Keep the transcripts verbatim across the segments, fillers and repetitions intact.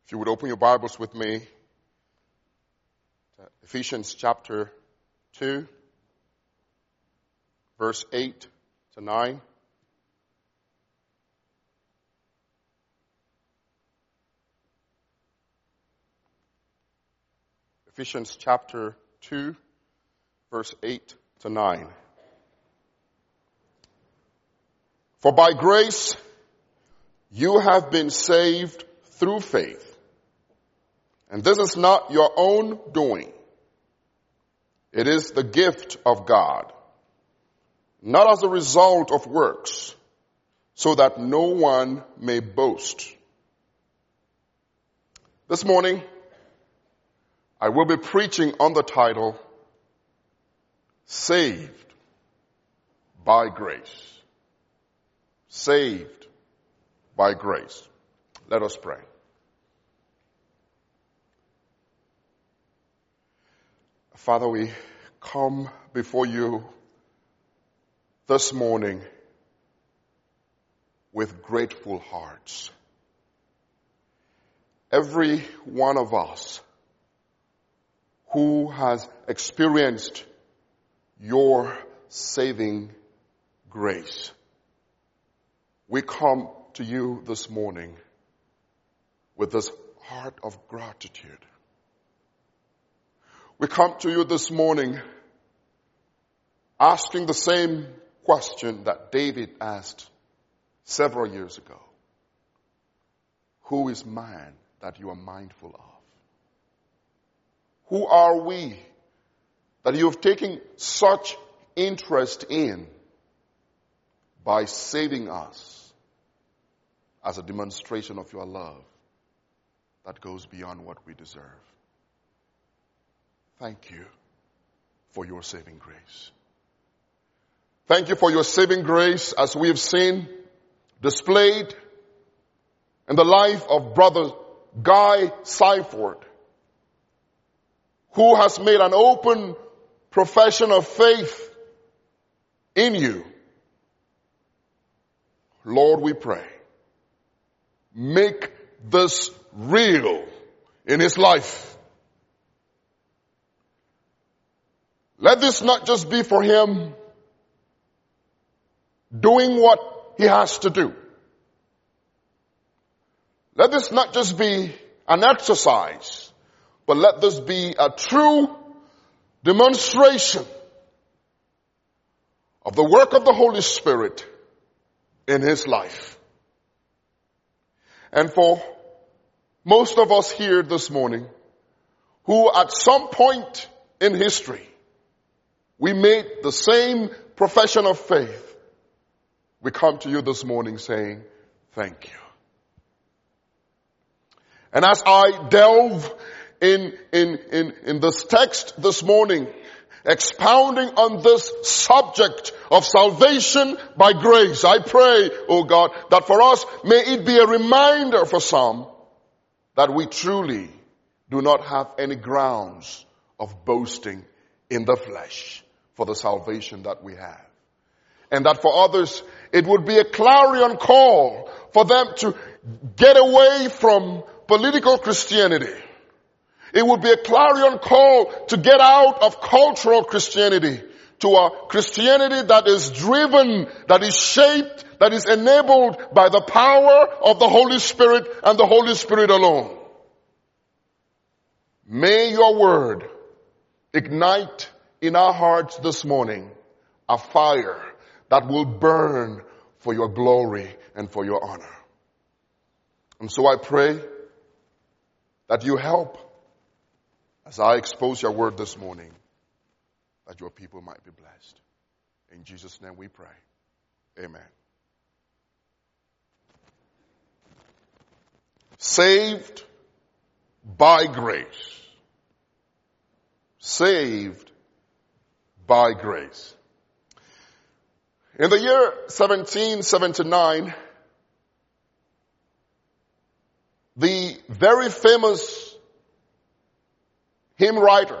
If you would open your Bibles with me, to Ephesians chapter two, verse eight to nine. Ephesians chapter two, verse eight to nine. For by grace you have been saved through faith. And this is not your own doing. It is the gift of God, not as a result of works, so that no one may boast. This morning, I will be preaching on the title, Saved by Grace. Saved by Grace. Let us pray. Father, we come before you this morning with grateful hearts. Every one of us who has experienced your saving grace, we come to you this morning with this heart of gratitude. We come to you this morning asking the same question that David asked several years ago. Who is man that you are mindful of? Who are we that you have taken such interest in by saving us as a demonstration of your love that goes beyond what we deserve? Thank you for your saving grace. Thank you for your saving grace as we have seen displayed in the life of Brother Guy Seifert, who has made an open profession of faith in you. Lord, we pray, make this real in his life. Let this not just be for him doing what he has to do. Let this not just be an exercise, but let this be a true demonstration of the work of the Holy Spirit in his life. And for most of us here this morning, who at some point in history we made the same profession of faith, we come to you this morning saying, thank you. And as I delve in, in, in, in this text this morning, expounding on this subject of salvation by grace, I pray, oh God, that for us, may it be a reminder for some that we truly do not have any grounds of boasting in the flesh for the salvation that we have. And that for others, it would be a clarion call for them to get away from political Christianity. It would be a clarion call to get out of cultural Christianity to a Christianity that is driven, that is shaped, that is enabled by the power of the Holy Spirit and the Holy Spirit alone. May your word ignite in our hearts this morning a fire that will burn for your glory and for your honor. And so I pray that you help as I expose your word this morning, that your people might be blessed. In Jesus' name we pray. Amen. Saved by grace. Saved by grace. In the year seventeen seventy-nine, the very famous hymn writer,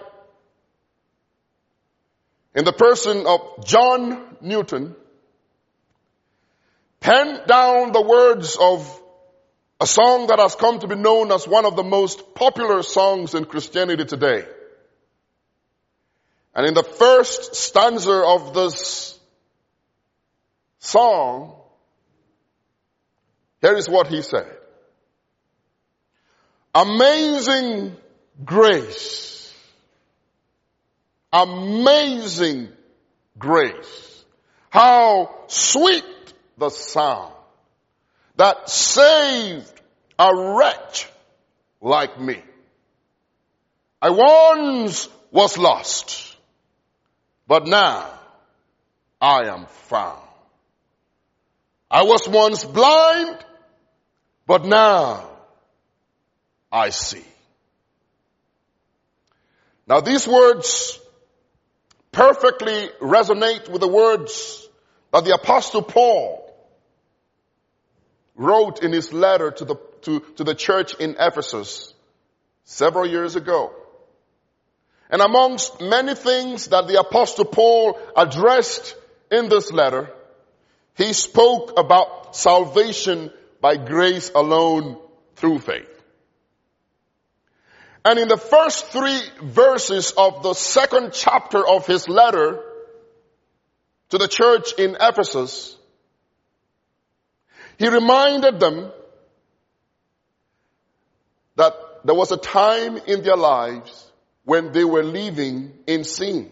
in the person of John Newton, penned down the words of A song that has come to be known as one of the most popular songs in Christianity today. And in the first stanza of this song, here is what he said. Amazing grace. Amazing grace. How sweet the sound that saved a wretch like me. I once was lost, but now I am found. I was once blind, but now I see. Now these words perfectly resonate with the words that the Apostle Paul wrote in his letter to the, to, to the church in Ephesus several years ago. And amongst many things that the Apostle Paul addressed in this letter, he spoke about salvation by grace alone through faith. And in the first three verses of the second chapter of his letter to the church in Ephesus, he reminded them that there was a time in their lives when they were living in sin.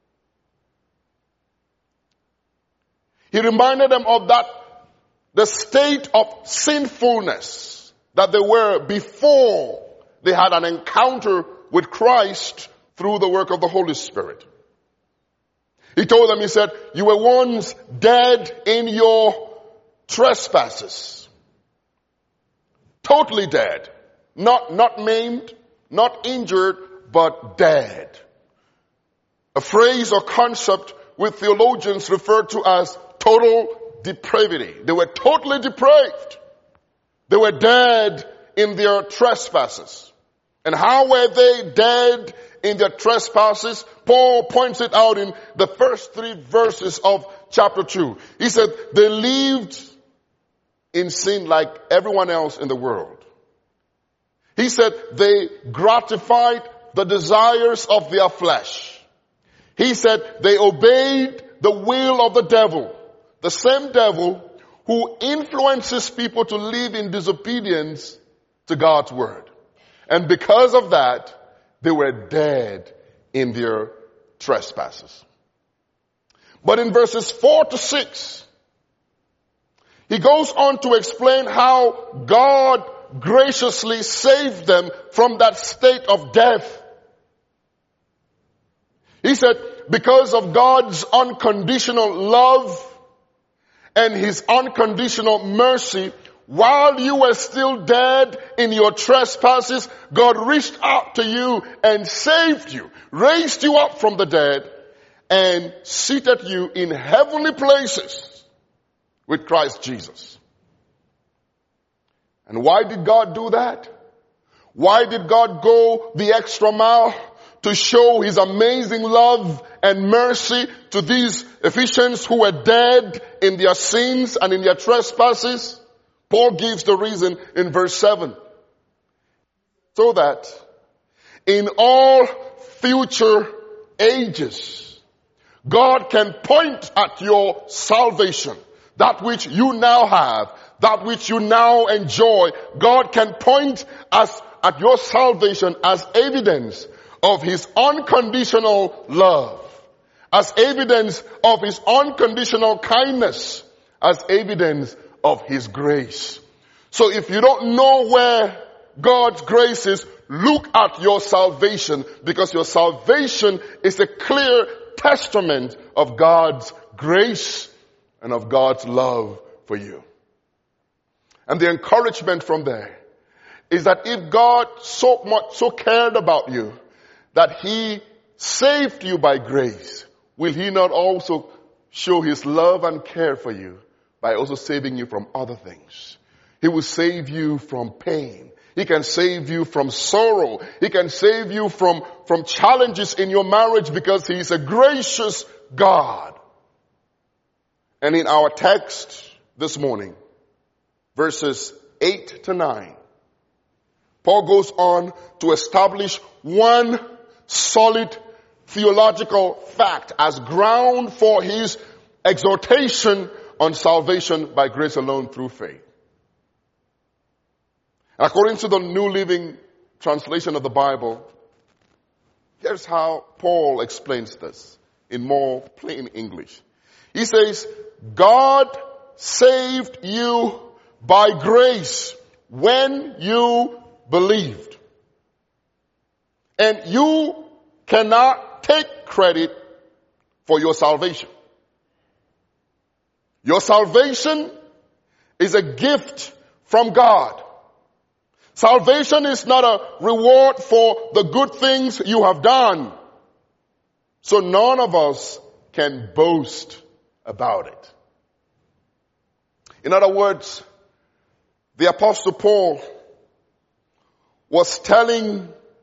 He reminded them of that, the state of sinfulness that they were before they had an encounter with Christ through the work of the Holy Spirit. He told them, he said, you were once dead in your trespasses. Totally dead. Not, not maimed, not injured, but dead. A phrase or concept which theologians refer to as total depravity. They were totally depraved. They were dead in their trespasses. And how were they dead in their trespasses? Paul points it out in the first three verses of chapter two. He said, they lived in sin like everyone else in the world. He said they gratified the desires of their flesh. He said they obeyed the will of the devil, the same devil who influences people to live in disobedience to God's word. And because of that, they were dead in their trespasses. But in verses four to six, he goes on to explain how God graciously saved them from that state of death. He said, because of God's unconditional love and his unconditional mercy, while you were still dead in your trespasses, God reached out to you and saved you, raised you up from the dead, and seated you in heavenly places with Christ Jesus. And why did God do that? Why did God go the extra mile to show his amazing love and mercy to these Ephesians who were dead in their sins and in their trespasses? Paul gives the reason in verse seven. So that in all future ages, God can point at your salvation, that which you now have, that which you now enjoy. God can point us at your salvation as evidence of his unconditional love, as evidence of his unconditional kindness, as evidence of his grace. So if you don't know where God's grace is, look at your salvation, because your salvation is a clear testament of God's grace and of God's love for you. And the encouragement from there is that if God so much, so cared about you that he saved you by grace, will he not also show his love and care for you by also saving you from other things? He will save you from pain. He can save you from sorrow. He can save you from, from challenges in your marriage, because he is a gracious God. And in our text this morning, verses eight to nine, Paul goes on to establish one solid theological fact as ground for his exhortation on salvation by grace alone through faith. According to the New Living Translation of the Bible, here's how Paul explains this in more plain English. He says, God saved you by grace when you believed. And you cannot take credit for your salvation. Your salvation is a gift from God. Salvation is not a reward for the good things you have done. So none of us can boast about it. In other words, the Apostle Paul was telling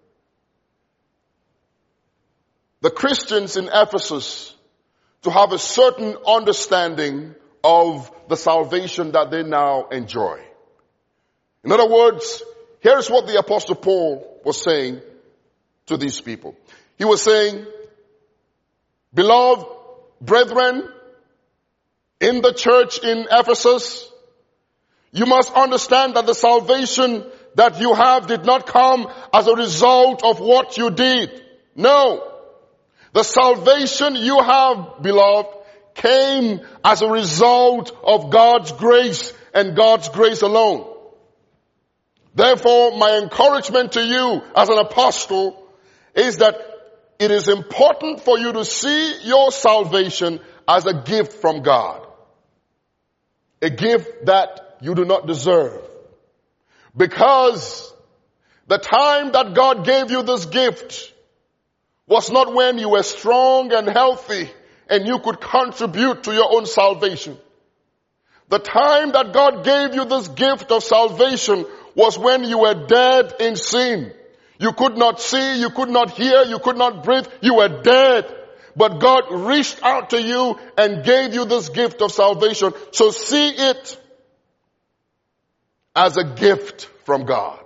the Christians in Ephesus to have a certain understanding of the salvation that they now enjoy. In other words, here's what the Apostle Paul was saying to these people. He was saying, beloved brethren in the church in Ephesus, you must understand that the salvation that you have did not come as a result of what you did. No. The salvation you have, beloved, came as a result of God's grace and God's grace alone. Therefore, my encouragement to you as an apostle is that it is important for you to see your salvation as a gift from God. A gift that you do not deserve. Because the time that God gave you this gift was not when you were strong and healthy and you could contribute to your own salvation. The time that God gave you this gift of salvation was when you were dead in sin. You could not see, you could not hear, you could not breathe, you were dead. But God reached out to you and gave you this gift of salvation. So see it as a gift from God.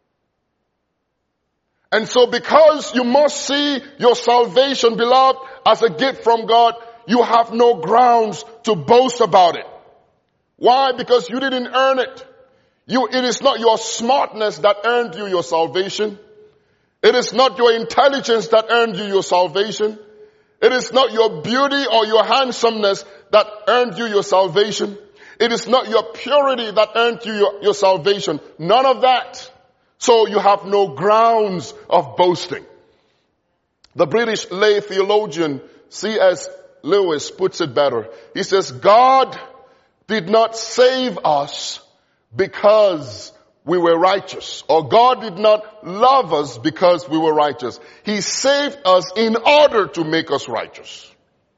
And so because you must see your salvation, beloved, as a gift from God, you have no grounds to boast about it. Why? Because you didn't earn it. You, it is not your smartness that earned you your salvation. It is not your intelligence that earned you your salvation. It is not your beauty or your handsomeness that earned you your salvation. It is not your purity that earned you your, your salvation. None of that. So you have no grounds of boasting. The British lay theologian C S Lewis puts it better. He says, God did not save us because we were righteous, or God did not love us because we were righteous. He saved us in order to make us righteous.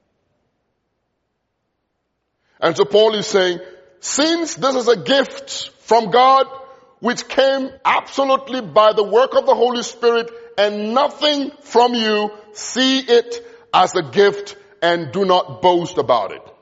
And so Paul is saying, since this is a gift from God, which came absolutely by the work of the Holy Spirit and nothing from you, see it as a gift and do not boast about it.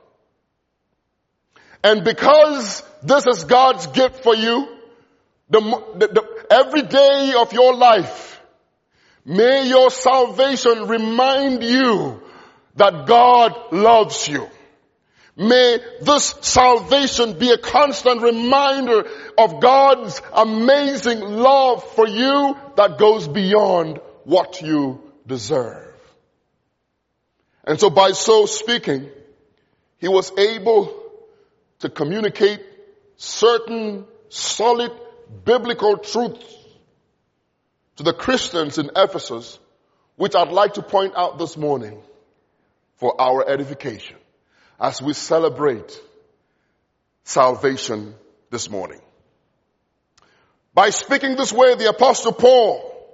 And because this is God's gift for you, the, the, the, every day of your life, may your salvation remind you that God loves you. May this salvation be a constant reminder of God's amazing love for you that goes beyond what you deserve. And so by so speaking, he was able to communicate certain solid biblical truths to the Christians in Ephesus, which I'd like to point out this morning for our edification as we celebrate salvation this morning. By speaking this way, the Apostle Paul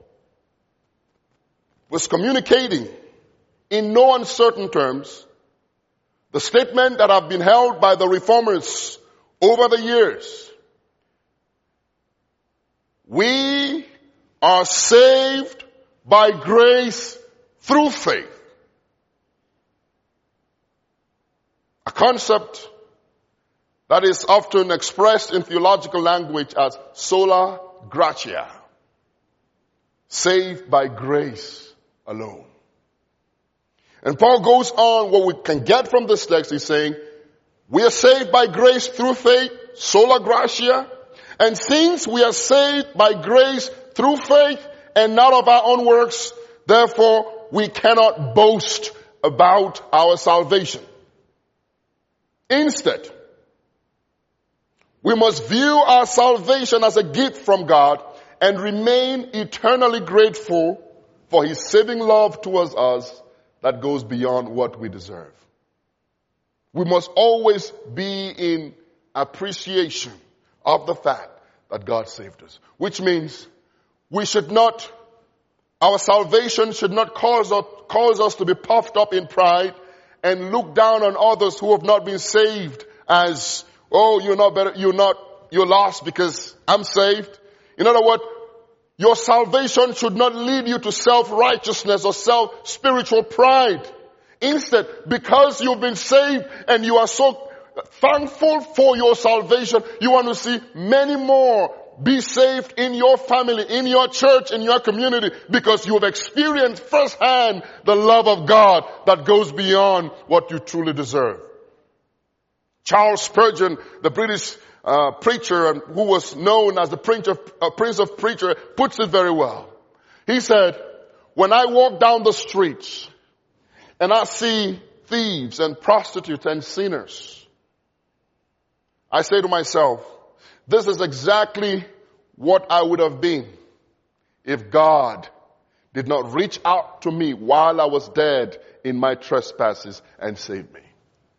was communicating in no uncertain terms the statement that have been held by the reformers over the years. We are saved by grace through faith. A concept That is often expressed in theological language as sola gratia. Saved by grace alone. And Paul goes on, what we can get from this text is saying, we are saved by grace through faith, sola gratia. And since we are saved by grace through faith and not of our own works, therefore we cannot boast about our salvation. Instead, we must view our salvation as a gift from God and remain eternally grateful for His saving love towards us that goes beyond what we deserve. We must always be in appreciation of the fact that God saved us. Which means we should not, our salvation should not cause us, cause us to be puffed up in pride and look down on others who have not been saved as, oh, you're not better, you're not, you're lost because I'm saved. In other words, your salvation should not lead you to self-righteousness or self-spiritual pride. Instead, because you've been saved and you are so thankful for your salvation, you want to see many more be saved in your family, in your church, in your community, because you have experienced firsthand the love of God that goes beyond what you truly deserve. Charles Spurgeon, the British Uh, preacher and who was known as the prince of, uh, prince of preacher, puts it very well. He said, when I walk down the streets and I see thieves and prostitutes and sinners, I say to myself, this is exactly what I would have been if God did not reach out to me while I was dead in my trespasses and save me.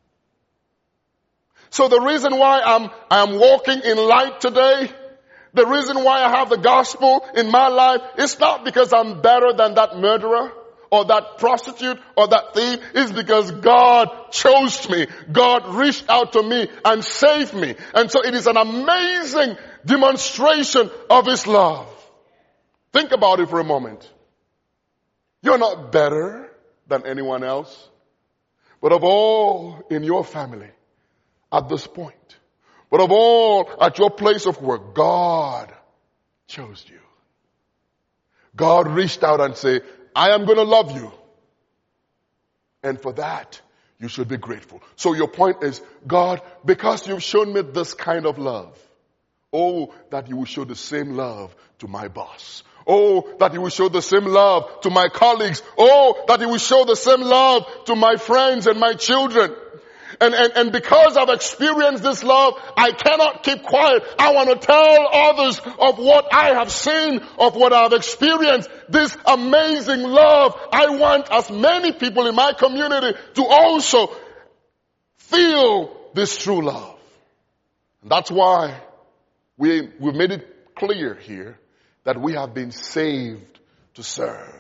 So the reason why I'm, I'm walking in light today, the reason why I have the gospel in my life, it's not because I'm better than that murderer or that prostitute or that thief. It's because God chose me. God reached out to me and saved me. And so it is an amazing demonstration of His love. Think about it for a moment. You're not better than anyone else. But of all in your family, at this point, but of all at your place of work, God chose you. God reached out and said, I am going to love you. And for that, you should be grateful. So your point is, God, because you've shown me this kind of love, oh, that you will show the same love to my boss. Oh, that you will show the same love to my colleagues. Oh, that you will show the same love to my friends and my children. And, and, and because I've experienced this love, I cannot keep quiet. I want to tell others of what I have seen, of what I've experienced. This amazing love. I want as many people in my community to also feel this true love. And that's why we, we made it clear here that we have been saved to serve.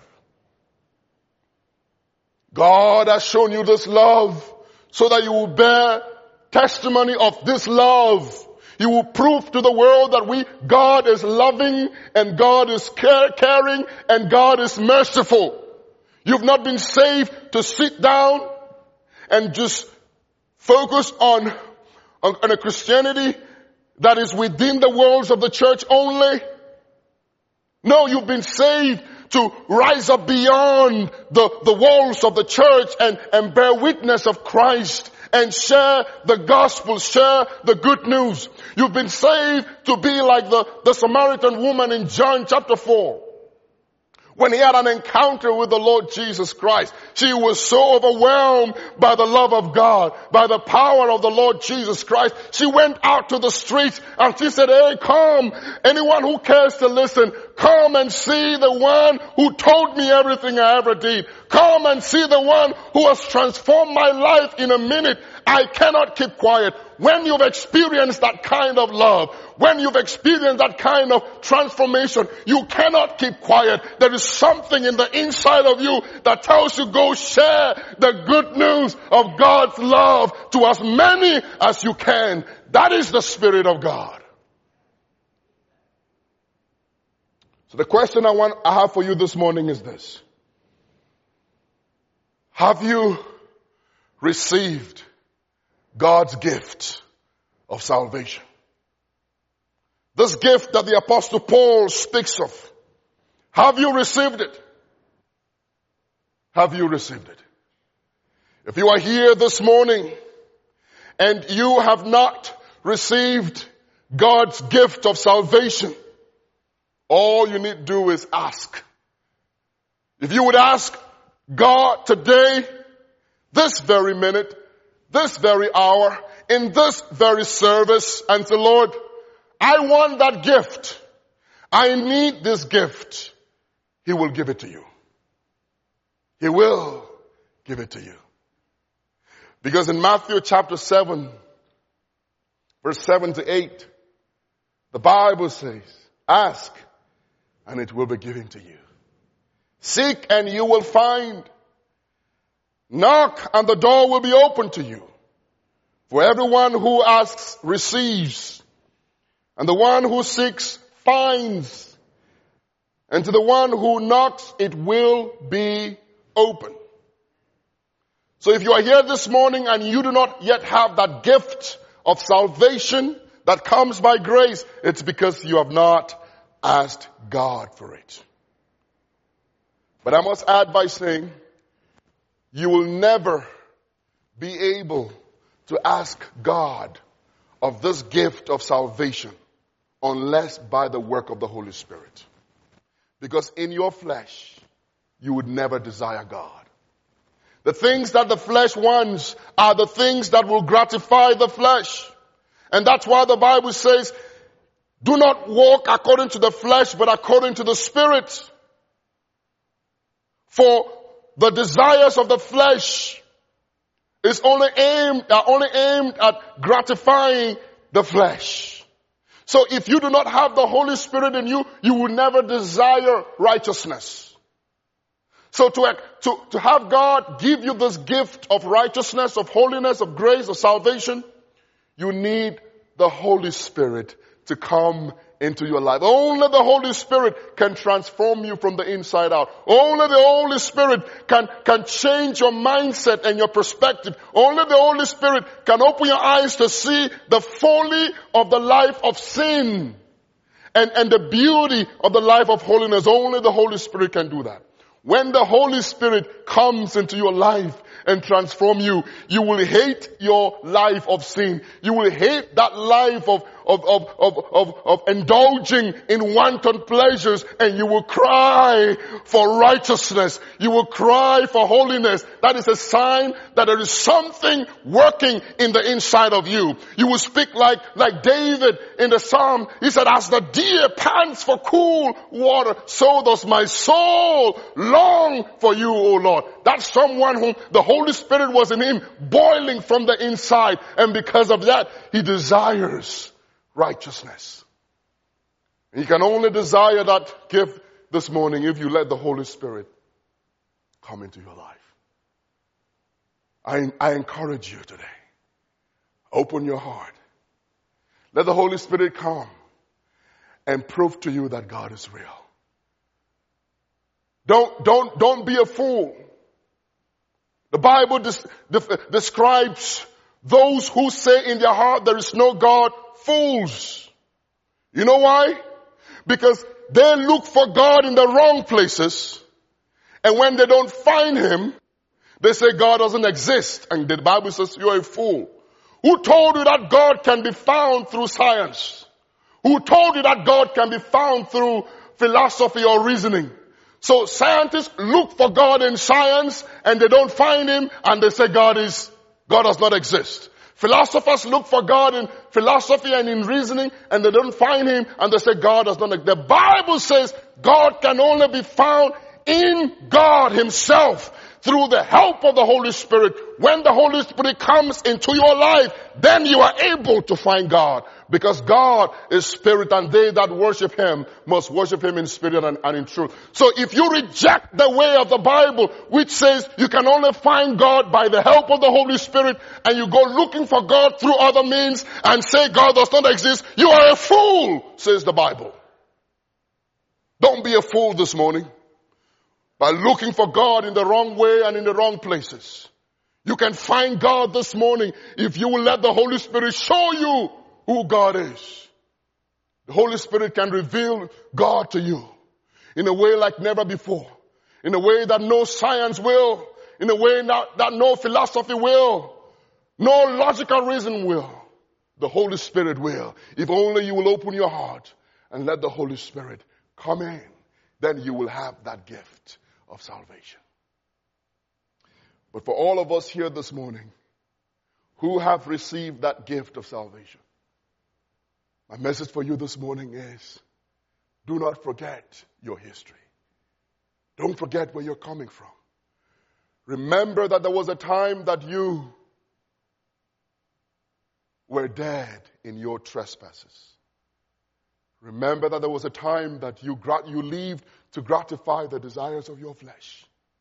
God has shown you this love, so that you will bear testimony of this love. You will prove to the world that we, God is loving and God is care, caring and God is merciful. You've not been saved to sit down and just focus on, on, on a Christianity that is within the walls of the church only. No, you've been saved to rise up beyond the, the walls of the church and, and bear witness of Christ and share the gospel, share the good news. You've been saved to be like the, the Samaritan woman in John chapter four. When he had an encounter with the Lord Jesus Christ, she was so overwhelmed by the love of God, by the power of the Lord Jesus Christ. She went out to the streets and she said, hey, come, anyone who cares to listen, come and see the one who told me everything I ever did. Come and see the one who has transformed my life in a minute. I cannot keep quiet. When you've experienced that kind of love, when you've experienced that kind of transformation, you cannot keep quiet. There is something in the inside of you that tells you, go share the good news of God's love to as many as you can. That is the Spirit of God. So the question I want, I have for you this morning is this. Have you received God's gift of salvation. This gift that the Apostle Paul speaks of. Have you received it? Have you received it? If you are here this morning and you have not received God's gift of salvation, all you need to do is ask. If you would ask God today, this very minute, this very hour, in this very service, and say, Lord, I want that gift. I need this gift. He will give it to you. He will give it to you. Because in Matthew chapter seven, verse seven to eight, the Bible says, ask and it will be given to you. Seek and you will find. Knock and the door will be opened to you. For everyone who asks receives, and the one who seeks finds, and to the one who knocks it will be open. So if you are here this morning and you do not yet have that gift of salvation that comes by grace, it's because you have not asked God for it. But I must add by saying, you will never be able to ask God of this gift of salvation unless by the work of the Holy Spirit. Because in your flesh, you would never desire God. The things that the flesh wants are the things that will gratify the flesh. And that's why the Bible says, do not walk according to the flesh, but according to the Spirit. For the desires of the flesh is only aimed, are only aimed at gratifying the flesh. So if you do not have the Holy Spirit in you, you will never desire righteousness. So to, to, to have God give you this gift of righteousness, of holiness, of grace, of salvation, you need the Holy Spirit to come into your life. Only the Holy Spirit can transform you from the inside out. Only the Holy Spirit can, can change your mindset and your perspective. Only the Holy Spirit can open your eyes to see the folly of the life of sin and, and the beauty of the life of holiness. Only the Holy Spirit can do that. When the Holy Spirit comes into your life and transform you, you will hate your life of sin. You will hate that life of, of, of, of, of, of indulging in wanton pleasures, and you will cry for righteousness. You will cry for holiness. That is a sign that there is something working in the inside of you. You will speak like, like David in the Psalm. He said, as the deer pants for cool water, so does my soul long for you, O Lord. That's someone whom the Holy Spirit was in him, boiling from the inside. And because of that, he desires righteousness. And you can only desire that gift this morning if you let the Holy Spirit come into your life. I, I encourage you today. Open your heart. Let the Holy Spirit come and prove to you that God is real. Don't, don't, don't be a fool. The Bible des- de- describes those who say in their heart there is no God, fools. You know why? Because they look for God in the wrong places, and when they don't find Him, they say God doesn't exist, and the Bible says you're a fool. Who told you that God can be found through science? Who told you that God can be found through philosophy or reasoning? So scientists look for God in science and they don't find Him, and they say God is, God does not exist. Philosophers look for God in philosophy and in reasoning and they don't find Him, and they say God does not exist. The Bible says God can only be found in God Himself through the help of the Holy Spirit. When the Holy Spirit comes into your life, then you are able to find God. Because God is spirit, and they that worship Him must worship Him in spirit and, and in truth. So if you reject the way of the Bible, which says you can only find God by the help of the Holy Spirit, and you go looking for God through other means and say God does not exist, you are a fool, says the Bible. Don't be a fool this morning by looking for God in the wrong way and in the wrong places. You can find God this morning if you will let the Holy Spirit show you who God is. The Holy Spirit can reveal God to you in a way like never before. In a way that no science will. In a way that, that no philosophy will. No logical reason will. The Holy Spirit will. If only you will open your heart and let the Holy Spirit come in, then you will have that gift of salvation. But for all of us here this morning who have received that gift of salvation, my message for you this morning is, do not forget your history. Don't forget where you're coming from. Remember that there was a time that you were dead in your trespasses. Remember that there was a time that you, grat- you lived to gratify the desires of your flesh.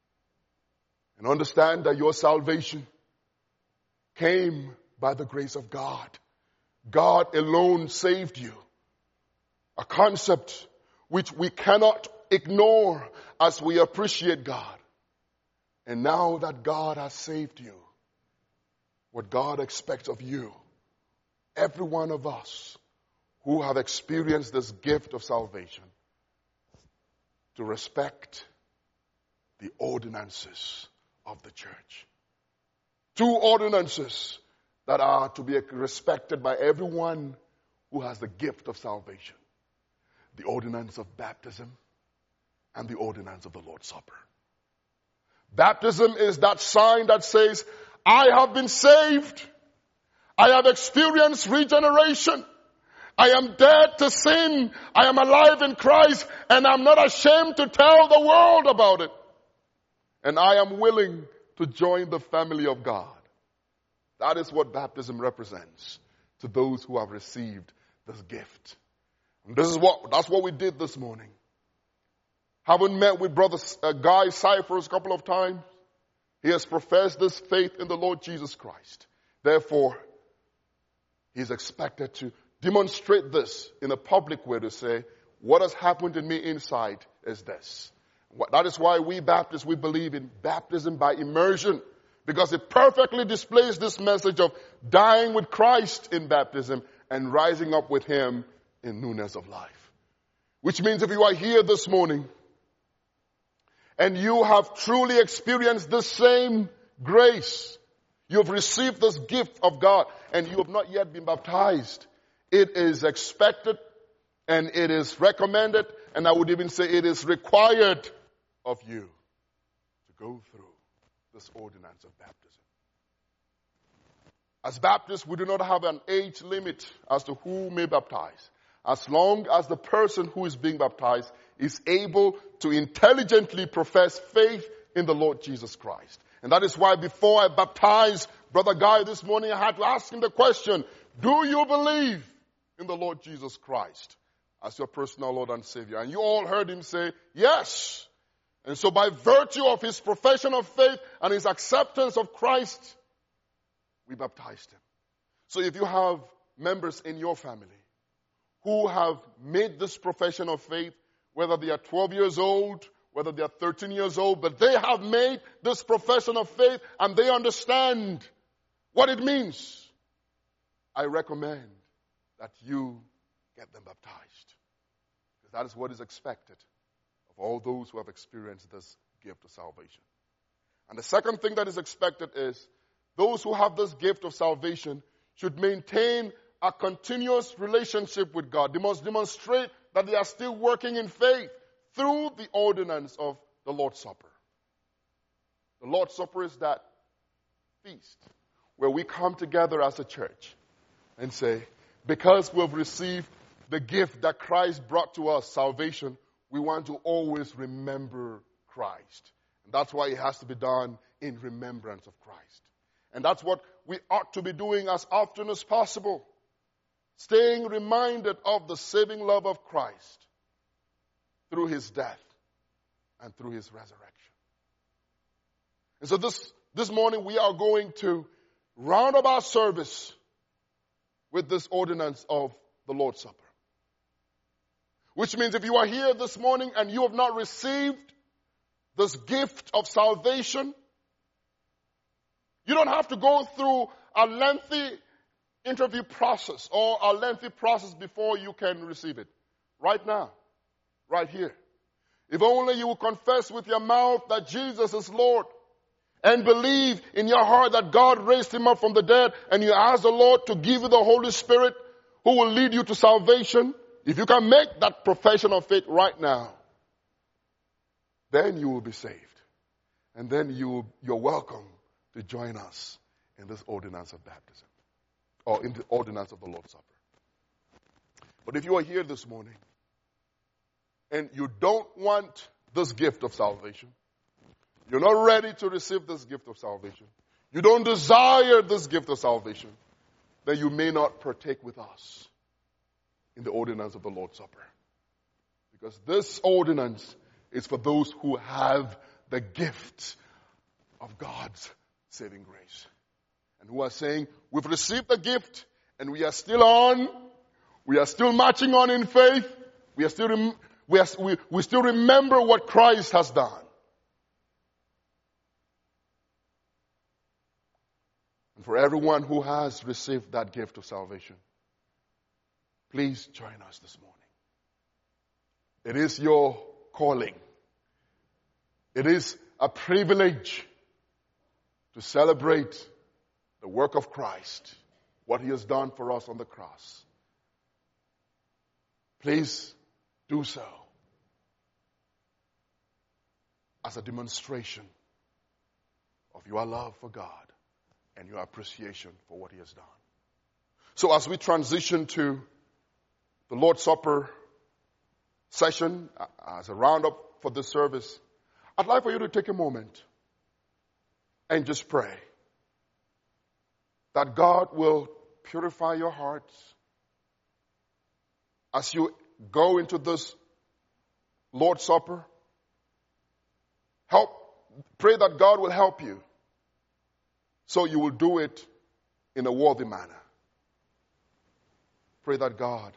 And understand that your salvation came by the grace of God. God alone saved you. A concept which we cannot ignore as we appreciate God. And now that God has saved you, what God expects of you, every one of us who have experienced this gift of salvation, to respect the ordinances of the church. Two ordinances that are to be respected by everyone who has the gift of salvation. The ordinance of baptism and the ordinance of the Lord's Supper. Baptism is that sign that says, I have been saved. I have experienced regeneration. I am dead to sin. I am alive in Christ, and I'm not ashamed to tell the world about it. And I am willing to join the family of God. That is what baptism represents to those who have received this gift. And this is what, that's what we did this morning. Having met with Brother uh, Guy Cyphers a couple of times, he has professed this faith in the Lord Jesus Christ. Therefore, he is expected to demonstrate this in a public way, to say, what has happened in me inside is this. That is why we Baptists, we believe in baptism by immersion, because it perfectly displays this message of dying with Christ in baptism and rising up with him in newness of life. Which means if you are here this morning and you have truly experienced this same grace, you have received this gift of God and you have not yet been baptized, it is expected and it is recommended, and I would even say it is required of you to go through this ordinance of baptism. As Baptists, we do not have an age limit as to who may baptize, as long as the person who is being baptized is able to intelligently profess faith in the Lord Jesus Christ. And that is why before I baptized Brother Guy this morning, I had to ask him the question, do you believe in the Lord Jesus Christ as your personal Lord and Savior? And you all heard him say, yes. And so by virtue of his profession of faith and his acceptance of Christ, we baptized him. So if you have members in your family who have made this profession of faith, whether they are twelve years old, whether they are thirteen years old, but they have made this profession of faith and they understand what it means, I recommend that you get them baptized. Because that is what is expected of all those who have experienced this gift of salvation. And the second thing that is expected is those who have this gift of salvation should maintain a continuous relationship with God. They must demonstrate that they are still working in faith through the ordinance of the Lord's Supper. The Lord's Supper is that feast where we come together as a church and say, because we've received the gift that Christ brought to us, salvation, we want to always remember Christ. And that's why it has to be done in remembrance of Christ. And that's what we ought to be doing as often as possible. Staying reminded of the saving love of Christ through his death and through his resurrection. And so this, this morning we are going to round up our service with this ordinance of the Lord's Supper. Which means if you are here this morning and you have not received this gift of salvation, you don't have to go through a lengthy interview process or a lengthy process before you can receive it. Right now. Right here. If only you will confess with your mouth that Jesus is Lord and believe in your heart that God raised him up from the dead, and you ask the Lord to give you the Holy Spirit who will lead you to salvation. If you can make that profession of faith right now, then you will be saved. And then you, you're welcome to join us in this ordinance of baptism, or in the ordinance of the Lord's Supper. But if you are here this morning and you don't want this gift of salvation, you're not ready to receive this gift of salvation, you don't desire this gift of salvation, then you may not partake with us in the ordinance of the Lord's Supper. Because this ordinance is for those who have the gift of God's saving grace. And who are saying, we've received the gift and we are still on, we are still marching on in faith, we are still, rem- we, are, we, we still remember what Christ has done. And for everyone who has received that gift of salvation, please join us this morning. It is your calling. It is a privilege to celebrate the work of Christ, what he has done for us on the cross. Please do so as a demonstration of your love for God and your appreciation for what he has done. So as we transition to the Lord's Supper session, as a roundup for this service, I'd like for you to take a moment and just pray that God will purify your hearts as you go into this Lord's Supper. Help, pray that God will help you so you will do it in a worthy manner. Pray that God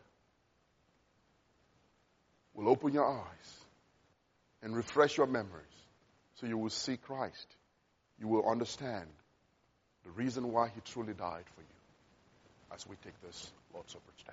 will open your eyes and refresh your memories so you will see Christ. You will understand the reason why he truly died for you as we take this Lord's Supper today.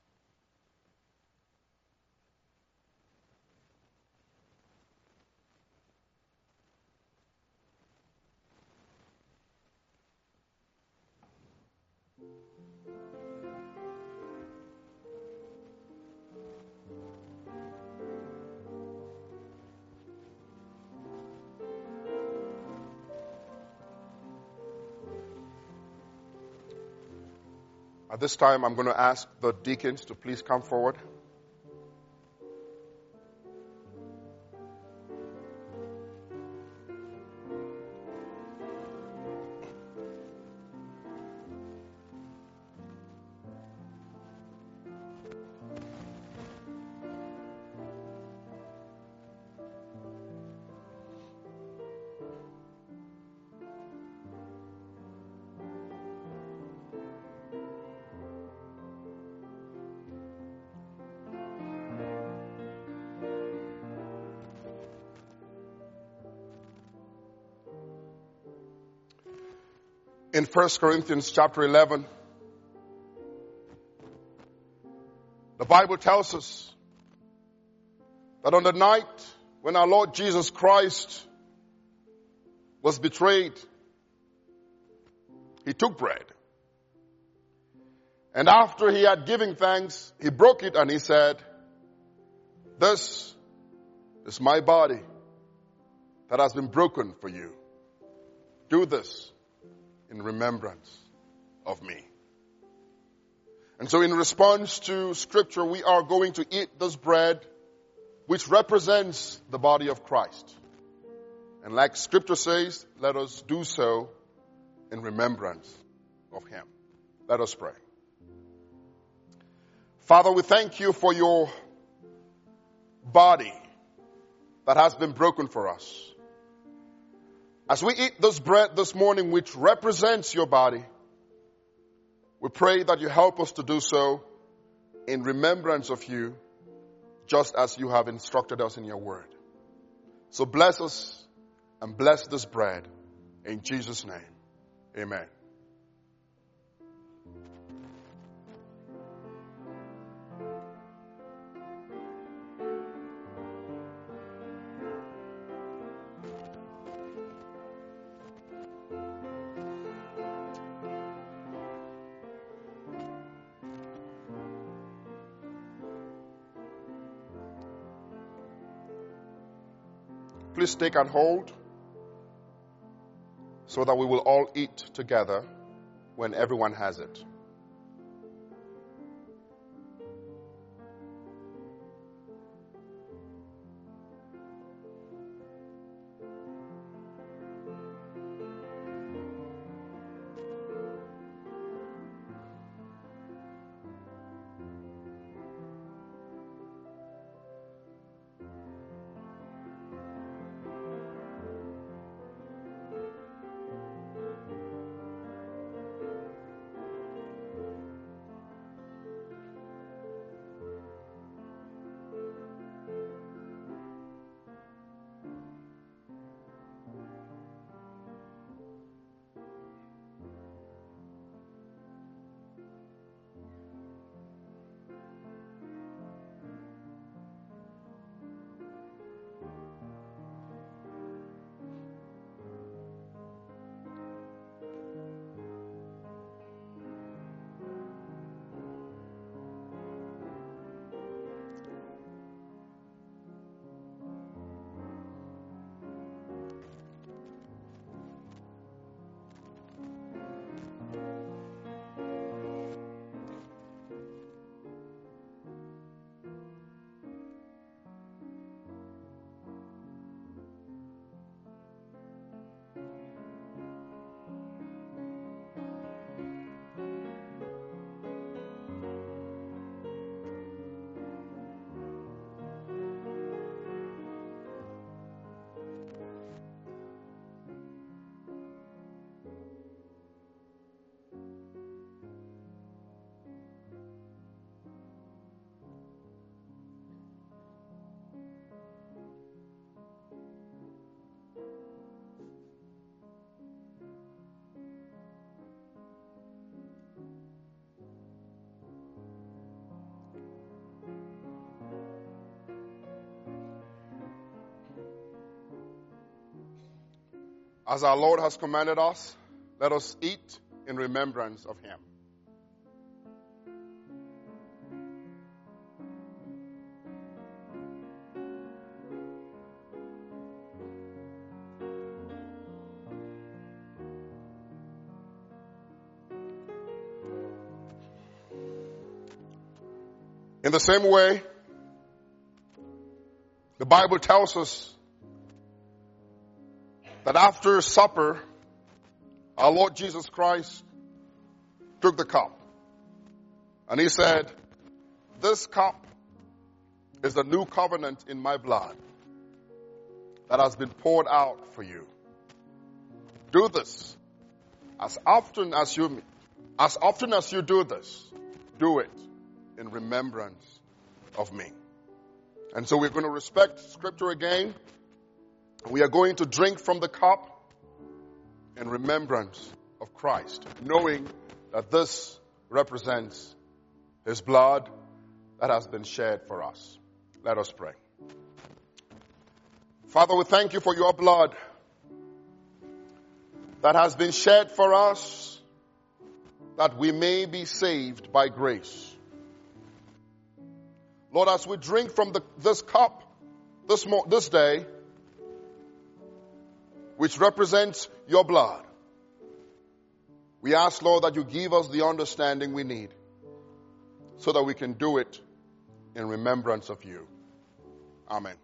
At this time, I'm going to ask the deacons to please come forward. In First Corinthians chapter eleven, the Bible tells us that on the night when our Lord Jesus Christ was betrayed, he took bread. And after he had given thanks, he broke it and he said, "This is my body that has been broken for you. Do this in remembrance of me." And so in response to Scripture, we are going to eat this bread which represents the body of Christ. And like Scripture says, let us do so in remembrance of him. Let us pray. Father, we thank you for your body that has been broken for us. As we eat this bread this morning, which represents your body, we pray that you help us to do so in remembrance of you, just as you have instructed us in your word. So bless us and bless this bread in Jesus' name. Amen. please take and hold so that we will all eat together when everyone has it. As our Lord has commanded us, let us eat in remembrance of him. In the same way, the Bible tells us that after supper, our Lord Jesus Christ took the cup. And he said, "This cup is the new covenant in my blood that has been poured out for you. Do this as often as you, as often as you do this, do it in remembrance of me." And so we're going to respect Scripture again. We are going to drink from the cup in remembrance of Christ, knowing that this represents his blood that has been shed for us. Let us pray. Father, we thank you for your blood that has been shed for us, that we may be saved by grace. Lord, as we drink from the, this cup this, mo- this day, which represents your blood, we ask, Lord, that you give us the understanding we need so that we can do it in remembrance of you. Amen.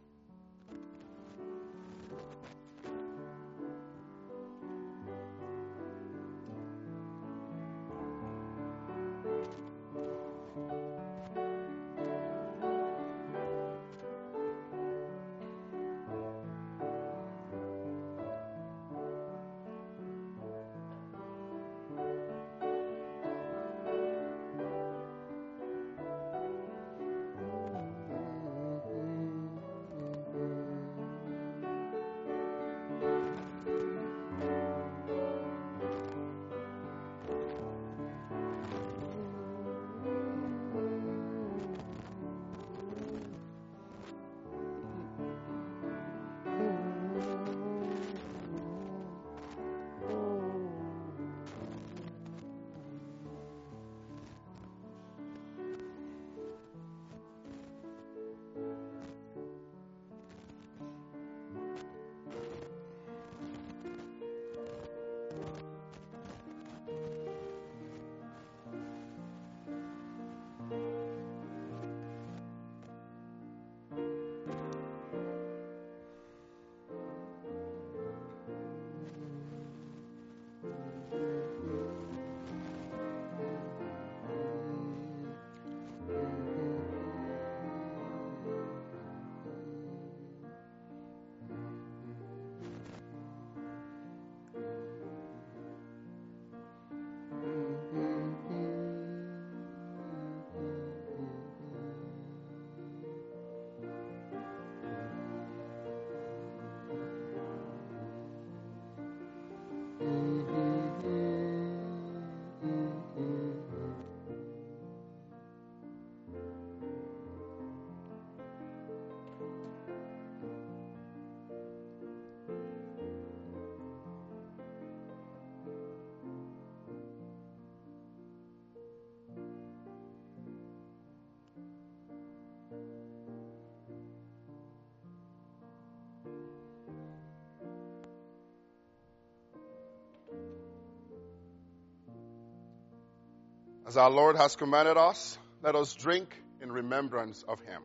As our Lord has commanded us, let us drink in remembrance of him.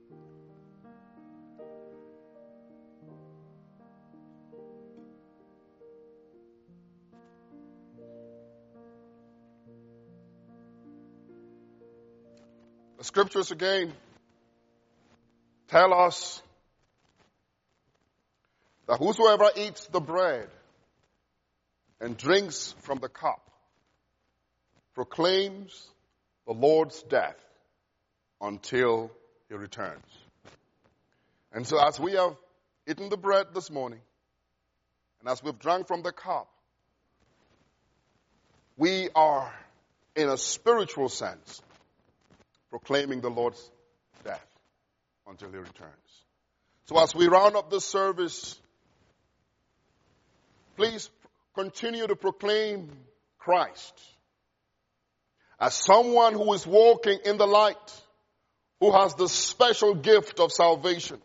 The scriptures again tell us that whosoever eats the bread and drinks from the cup proclaims the Lord's death until he returns. And so as we have eaten the bread this morning, and as we've drunk from the cup, we are, in a spiritual sense, proclaiming the Lord's death until he returns. So as we round up this service, please continue to proclaim Christ as someone who is walking in the light, who has the special gift of salvation.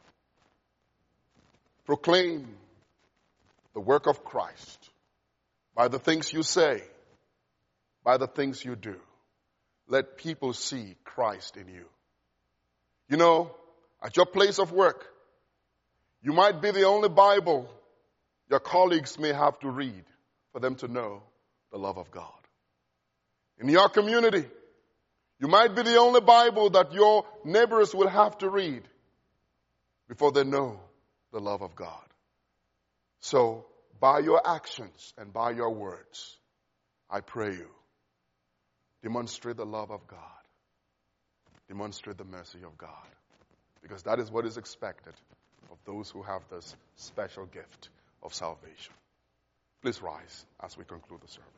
Proclaim the work of Christ by the things you say, by the things you do. Let people see Christ in you. You know, at your place of work, you might be the only Bible your colleagues may have to read for them to know the love of God. In your community, you might be the only Bible that your neighbors will have to read before they know the love of God. So, by your actions and by your words, I pray you, demonstrate the love of God. Demonstrate the mercy of God. Because that is what is expected of those who have this special gift of salvation. Please rise as we conclude the service.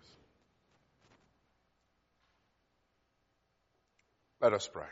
Let us pray.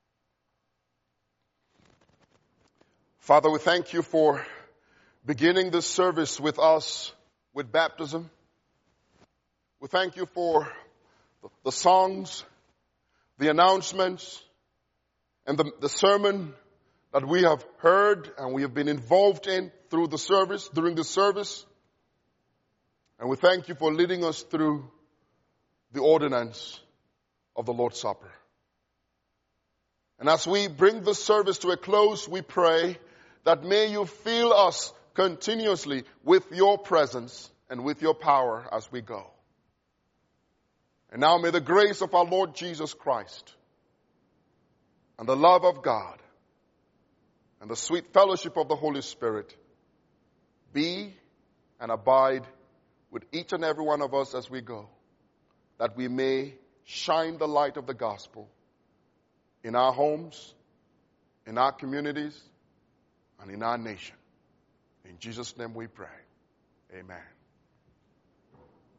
Father, we thank you for beginning this service with us with baptism. We thank you for the songs, the announcements, and the, the sermon that we have heard and we have been involved in through the service, during the service. And we thank you for leading us through the ordinance of the Lord's Supper. And as we bring this service to a close, we pray that may you fill us continuously with your presence and with your power as we go. And now may the grace of our Lord Jesus Christ and the love of God and the sweet fellowship of the Holy Spirit be and abide with each and every one of us as we go, that we may shine the light of the gospel in our homes, in our communities, and in our nation. In Jesus' name we pray. Amen.